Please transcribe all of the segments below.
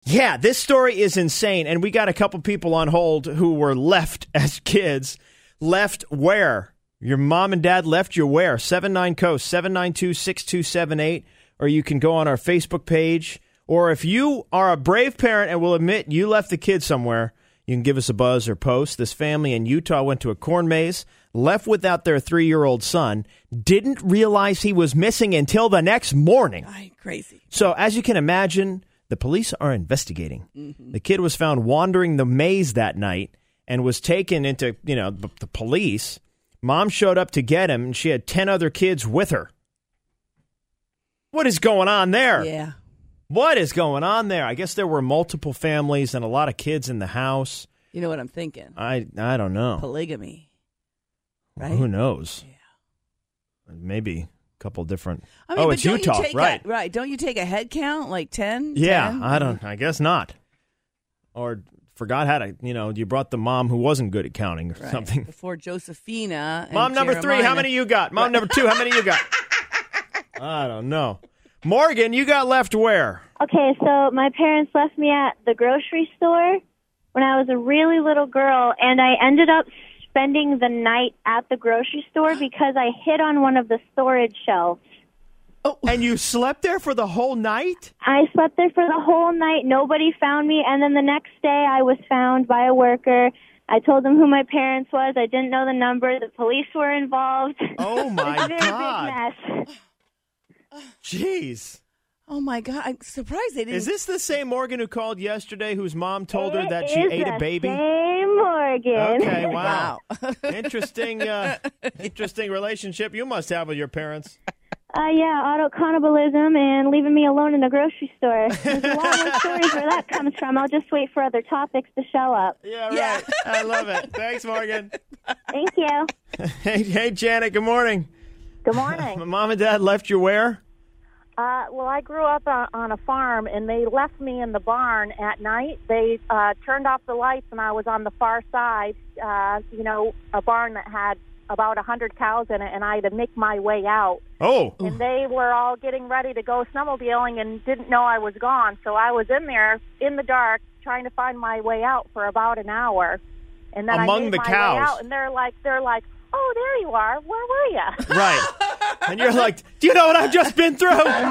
Yeah, this story is insane, and we got a couple people on hold who were left as kids. Left where? Your mom and dad left you where? 79-COAST, 792-6278, or you can go on our Facebook page. Or if you are a brave parent and will admit you left the kid somewhere, you can give us a buzz or post. This family in Utah went to a corn maze, left without their 3-year-old son, didn't realize he was missing until the next morning. Crazy. So as you can imagine, the police are investigating. Mm-hmm. The kid was found wandering the maze that night and was taken into, the police. Mom showed up to get him, and she had 10 other kids with her. What is going on there? Yeah. What is going on there? I guess there were multiple families and a lot of kids in the house. You know what I'm thinking? I don't know. Polygamy. Right? Well, who knows? Yeah. Maybe a couple different. But it's Utah, right? Right. Don't you take a head count, like 10? Yeah, 10? I guess not. Or forgot how to, you brought the mom who wasn't good at counting or something. Before Josephina. And Mom number 3, how many you got? Mom number 2, how many you got? I don't know. Morgan, you got left where? Okay, so my parents left me at the grocery store when I was a really little girl, and I ended up spending the night at the grocery store because I hid on one of the storage shelves. Oh, and you slept there for the whole night? I slept there for the whole night. Nobody found me, and then the next day I was found by a worker. I told them who my parents was. I didn't know the number. The police were involved. Oh, my God. It was a very big mess. Jeez. Oh, my God. I'm surprised they didn't. Is this the same Morgan who called yesterday whose mom told her that she ate a baby? Same Morgan. Okay, wow. Interesting relationship you must have with your parents. Auto-cannibalism and leaving me alone in a grocery store. There's a lot more stories where that comes from. I'll just wait for other topics to show up. Yeah, right. Yeah. I love it. Thanks, Morgan. Thank you. Hey, Janet, good morning. Good morning. Mom and Dad left you where? Well, I grew up on a farm, and they left me in the barn at night. They turned off the lights, and I was on the far side, a barn that had about 100 cows in it, and I had to make my way out. Oh. And they were all getting ready to go snowmobiling and didn't know I was gone, so I was in there in the dark trying to find my way out for about an hour. And then Among I made the my cows. way out, and they're like, oh, there you are. Where were you? Right. And you're like, do you know what I've just been through?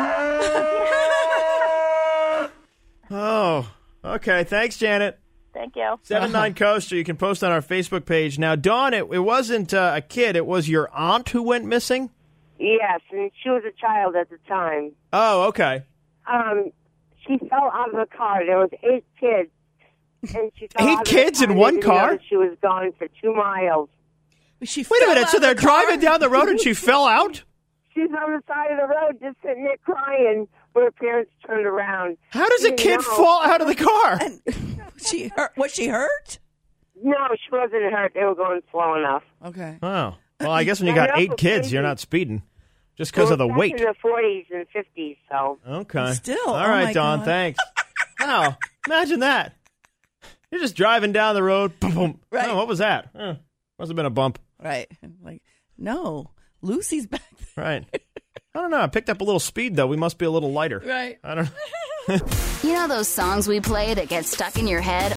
Oh, okay. Thanks, Janet. Thank you. 79-COAST, or you can post on our Facebook page. Now, Dawn, it wasn't a kid. It was your aunt who went missing? Yes, and she was a child at the time. Oh, okay. She fell out of the car. There was 8 kids. And she fell 8 out kids of the in car. one car? She was gone for 2 miles. Wait a minute. So they're driving down the road and she fell out? She's on the side of the road just sitting there crying when her parents turned around. How does a kid fall out of the car? Was she hurt? No, she wasn't hurt. They were going slow enough. Okay. Oh. Well, I guess when you got 8 kids, you're not speeding. Just because of the weight. In the 40s and 50s, so. Okay. Still. All right, Dawn, God. thanks. Wow. Imagine that. You're just driving down the road. Boom, boom. Right. Oh, what was that? Must have been a bump. Right. Like, no. Lucy's back there. Right. I don't know. I picked up a little speed, though. We must be a little lighter. Right. I don't know. You know those songs we play that get stuck in your head